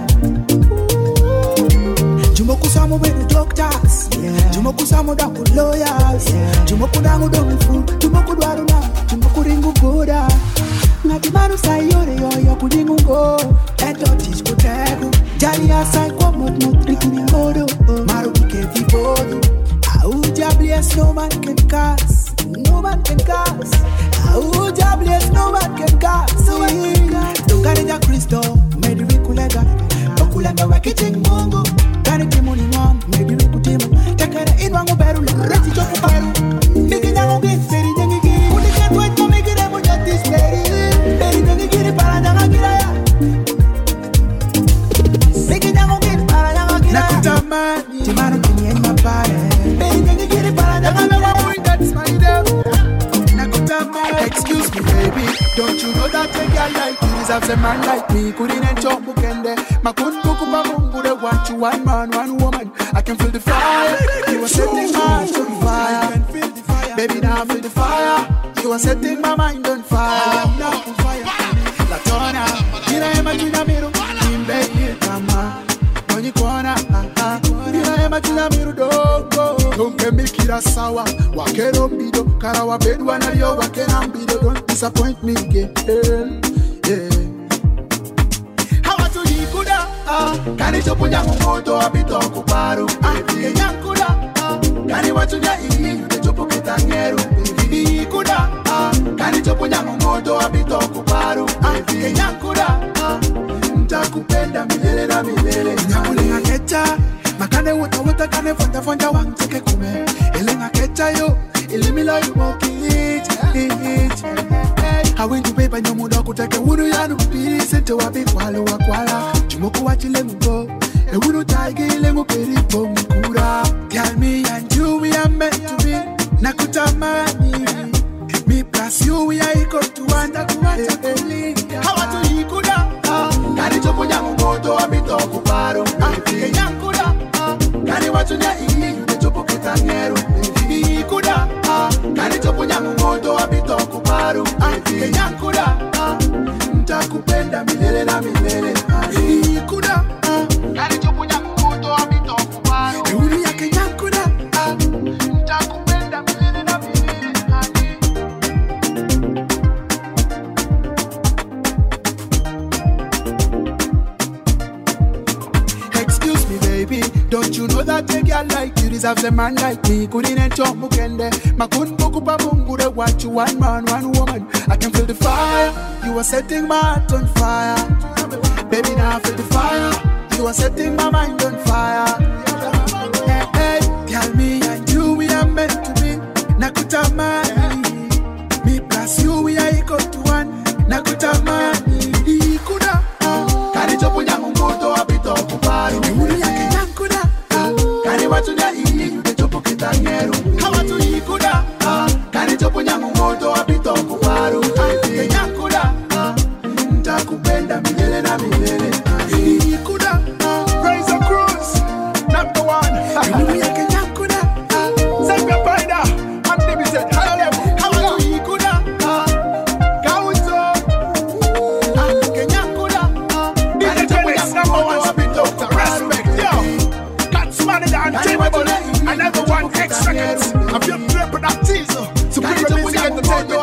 Jumoku samu with the doctors. Jumoku samu da ku lawyers. Jumoku dangu dongu fu. Jumoku dwaruna. Jumoku ringu boda. Natimanu sayore yo kudingu go. Eto teach kutegu. Jali asai kwa mot rikini modo. Maru ike vivodo. Auja bless no man can curse. No man can curse. Auja bless no man can curse. Tungareja Kristo. Medi wikulega. Okulega wakiching mungu. Kani kimuni ngom. Medi wikutimu. Tekere inwangu beru. Reti choku paru. Niki nyangu giferi nyangi giri. Unika tuet mo miki remo nyatis beri. Beri nyangi giri para nyanga giraya. Niki nyangu giri para nyanga giraya. Nakutamani. Timano kini en mapare. Beri nyangi giri para nyanga giraya. That's my devil. Nakutamani. Excuse me baby. Don't you know that a girl like you deserves a man like me? Couldn't chop mukende. Makundu kupa mungu they want you one man, one woman. I can feel the fire. You are setting my heart on fire. Baby now I feel the fire. You are setting my mind on fire. Latona, ina ema tuna miru. Imbe kama kwenye kona. Ina ema tuna miru dogo. Don't make it a sawa. Wakero bido. Karawa bedwa na yo wakena mbido. Don't disappoint me again. Yeah. Hawa tu yikuda. Kani chopunya mungoto abito kuparu. Baby yankuda. Kani watunya iyi yude chopu kitangeru. Baby yikuda. Kani chopunya mungoto abito kuparu. Baby yankuda. Ntakupenda milele na milele. Nyamulinga kecha. Makane wuta kane fonja wangteke kume. Elenga kecha yo. Ilimila you walk it. I went to paper nyomuda kutake wunu yanu mpiri. Sente wabi kwala. Jumoku wachile mgo. E wunu taige ile muperi po mkura. Tell me and you we are meant to be. Nakutamani. Me plus you we are equal to one. Takuwacha kulinga. Hawa tu yikuda. Kani chopu nyangu moto wabito kuparu. Baby yankuda. Kani watunya iyi yude chopu kitangeru. Baby yikuda. Kani chopu nyangu moto wabito kuparu. Baby yankuda. Ntakupenda milele na milele. Baby yikuda. Kani chopu nyangu moto wabito kuparu. Euri yake yankuda. Ntakupenda milele na milele. Excuse me baby, don't you know that a girl like you deserves a man like me? Couldn't chop mukende. Makundu kupa mungu they want you one man, one woman. I can feel the fire. You are setting my heart on fire. Baby now I feel the fire. You are setting my mind on fire. Hey, tell me and you we are meant to be. Nakutamani. Me plus you we are equal to one. Nakutamani. Ikuda. Kani chopu nyangu moto abito kuparu. Uri yake yankuda. Kani watunya iyi yude chopu kitangeru. Hawa tu ikuda. Kani chopu nyangu moto abito kuparu. Baby yankuda. Ntakupenda milele na milele. Ikuda. Praise the cross. Number one. Uri yake yankuda. Zambia Paida. Unlimited. High level. Hawa tu ikuda. Kauzo. Kenyakuda. Number one spit doctor. Respect, yo. Cat's manager and Timberland. Another one, X seconds. I'm your productive. Supreme Music Entertainment.